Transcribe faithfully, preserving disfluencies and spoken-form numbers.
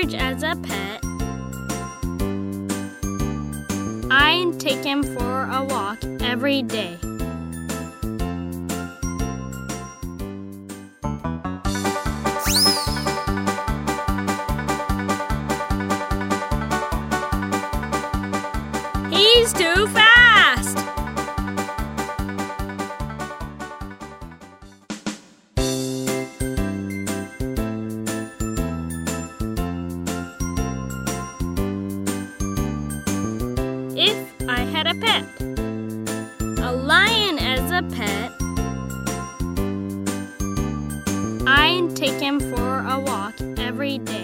partridge as a pet, I'd take him for a walk every day. He's too fast! If I had a pet, a lion as a pet, I'd take him for a walk every day.